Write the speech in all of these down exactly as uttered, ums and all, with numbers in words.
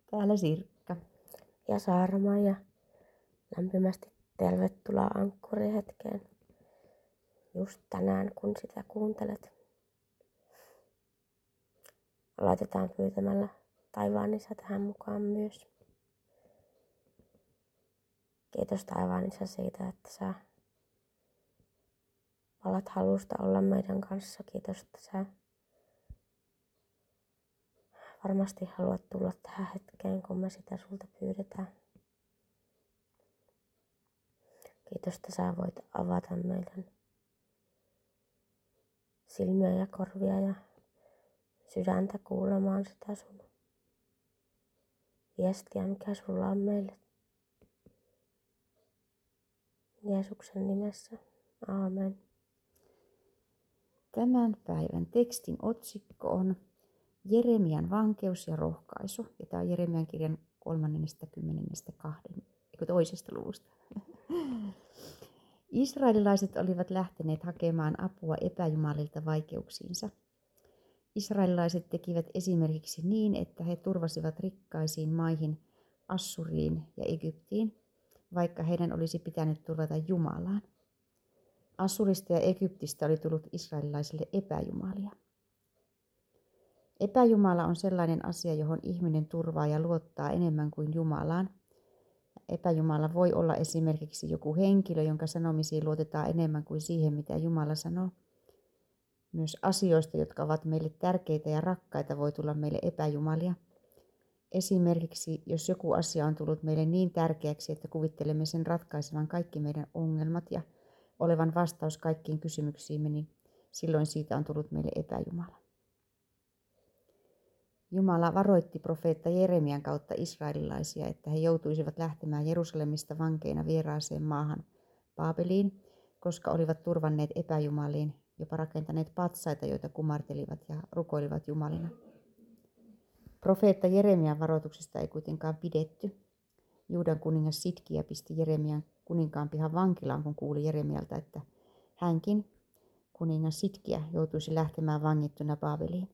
Täällä Sirkka. Ja Saarma ja lämpimästi tervetuloa Ankkuri-hetkeen. Just tänään kun sitä kuuntelet. Laitetaan pyytämällä taivaan isä tähän mukaan myös. Kiitos taivaan isä siitä, että sä palat halusta olla meidän kanssa. Kiitos, että sä varmasti haluat tulla tähän hetkeen, kun me sitä sulta pyydetään. Kiitos, että sä voit avata meidän silmiä ja korvia ja sydäntä kuulemaan sitä sun viestiä, mikä sulla on meille. Jeesuksen nimessä. Aamen. Tämän päivän tekstin otsikko on Jeremian vankeus ja rohkaisu. Ja tämä on Jeremian kirjan kolmannesta toisesta luvusta. Israelilaiset olivat lähteneet hakemaan apua epäjumalilta vaikeuksiinsa. Israelilaiset tekivät esimerkiksi niin, että he turvasivat rikkaisiin maihin Assuriin ja Egyptiin, vaikka heidän olisi pitänyt turvata Jumalaan. Assurista ja Egyptistä oli tullut israelilaisille epäjumalia. Epäjumala on sellainen asia, johon ihminen turvaa ja luottaa enemmän kuin Jumalaan. Epäjumala voi olla esimerkiksi joku henkilö, jonka sanomisiin luotetaan enemmän kuin siihen, mitä Jumala sanoo. Myös asioista, jotka ovat meille tärkeitä ja rakkaita, voi tulla meille epäjumalia. Esimerkiksi, jos joku asia on tullut meille niin tärkeäksi, että kuvittelemme sen ratkaisevan kaikki meidän ongelmat ja olevan vastaus kaikkiin kysymyksiimme, niin silloin siitä on tullut meille epäjumala. Jumala varoitti profeetta Jeremian kautta israelilaisia, että he joutuisivat lähtemään Jerusalemista vankeina vieraaseen maahan Baabeliin, koska olivat turvanneet epäjumaliin, jopa rakentaneet patsaita, joita kumartelivat ja rukoilivat jumalina. Profeetta Jeremian varoituksesta ei kuitenkaan pidetty. Juudan kuningas Sidkia pisti Jeremian kuninkaan pihan vankilaan, kun kuuli Jeremialta, että hänkin, kuningas Sidkia, joutuisi lähtemään vangittuna Baabeliin.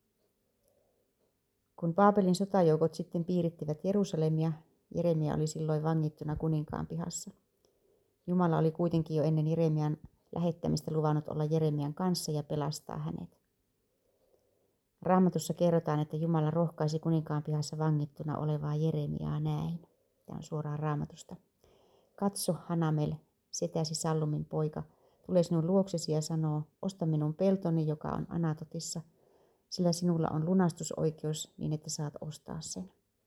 Kun Baabelin sotajoukot sitten piirittivät Jerusalemia, Jeremia oli silloin vangittuna kuninkaan pihassa. Jumala oli kuitenkin jo ennen Jeremian lähettämistä luvannut olla Jeremian kanssa ja pelastaa hänet. Raamatussa kerrotaan, että Jumala rohkaisi kuninkaan pihassa vangittuna olevaa Jeremiaa näin. Tämä on suoraan Raamatusta. Katso, Hanamel, setäsi Sallumin poika, tulee sinun luoksesi ja sanoo, osta minun peltoni, joka on Anatotissa, sillä sinulla on lunastusoikeus niin, että saat ostaa sen.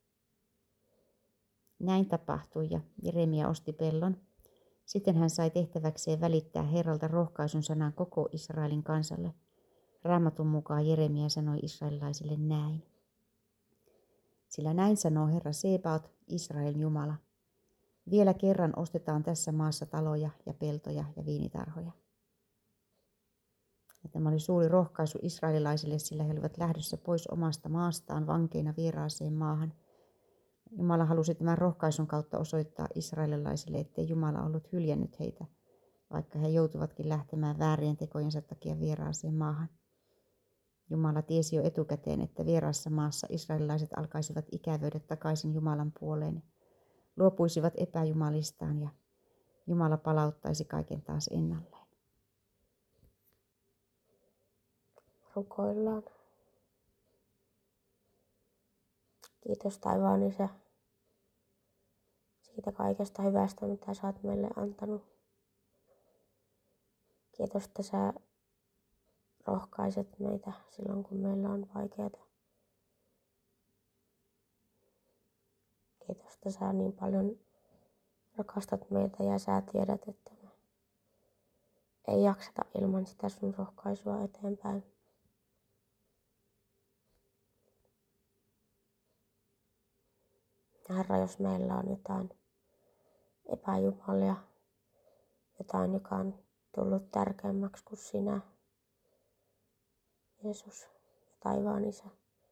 Näin tapahtui ja Jeremia osti pellon. Sitten hän sai tehtäväkseen välittää Herralta rohkaisun sanan koko Israelin kansalle. Raamatun mukaan Jeremia sanoi israelilaisille näin. Sillä näin sanoo Herra Sebaot, Israelin Jumala. Vielä kerran ostetaan tässä maassa taloja ja peltoja ja viinitarhoja. Ja tämä oli suuri rohkaisu israelilaisille, sillä he olivat lähdössä pois omasta maastaan vankeina vieraaseen maahan. Jumala halusi tämän rohkaisun kautta osoittaa israelilaisille, ettei Jumala ollut hyljännyt heitä, vaikka he joutuvatkin lähtemään väärien tekojensa takia vieraaseen maahan. Jumala tiesi jo etukäteen, että vieraassa maassa israelilaiset alkaisivat ikävöidä takaisin Jumalan puoleen, luopuisivat epäjumalistaan ja Jumala palauttaisi kaiken taas ennalleen. Rukoillaan. Kiitos taivaan isä siitä kaikesta hyvästä, mitä sä oot meille antanut. Kiitos, että sä rohkaiset meitä silloin, kun meillä on vaikeaa. Kiitos, että sä niin paljon rakastat meitä ja sä tiedät, että me ei jakseta ilman sitä sun rohkaisua eteenpäin. Herra, jos meillä on jotain epäjumalia, jotain, joka on tullut tärkeämmäksi kuin sinä, Jeesus ja taivaan isä,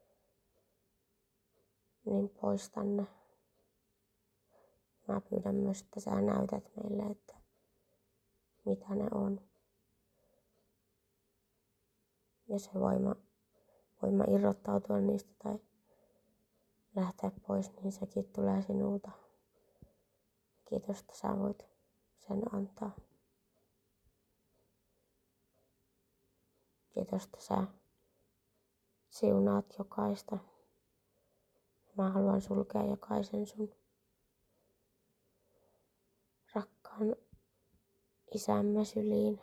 niin poista ne. Mä pyydän myös, että sä näytät meille, että mitä ne on. Ja se voima, voima irrottautua niistä tai lähteä pois, niin sekin tulee sinulta. Kiitos, että sä voit sen antaa. Kiitos, että sä siunaat jokaista. Mä haluan sulkea jokaisen sun rakkaan isämme syliin.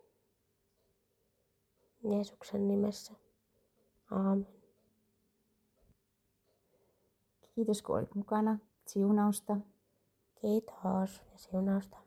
Jeesuksen nimessä. Aamen. Kiitos kun olit mukana. Siunausta. Kiitos ja siunausta.